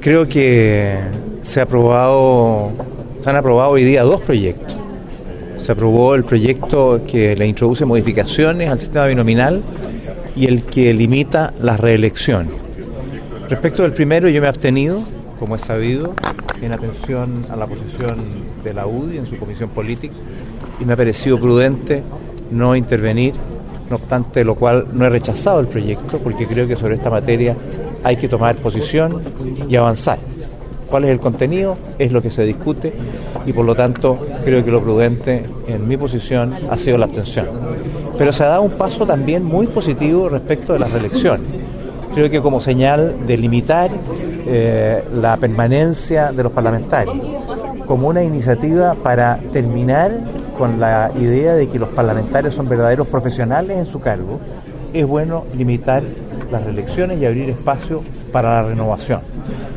Creo que se han aprobado hoy día dos proyectos. Se aprobó el proyecto que le introduce modificaciones al sistema binominal y el que limita las reelecciones. Respecto del primero, yo me he abstenido, como es sabido, en atención a la posición de la UDI en su comisión política, y me ha parecido prudente no intervenir, no obstante lo cual no he rechazado el proyecto, porque creo que sobre esta materia hay que tomar posición y avanzar. ¿Cuál es el contenido? Es lo que se discute y por lo tanto creo que lo prudente en mi posición ha sido la abstención. Pero se ha dado un paso también muy positivo respecto de las reelecciones. Creo que como señal de limitar la permanencia de los parlamentarios, como una iniciativa para terminar con la idea de que los parlamentarios son verdaderos profesionales en su cargo, es bueno limitar las reelecciones y abrir espacio para la renovación.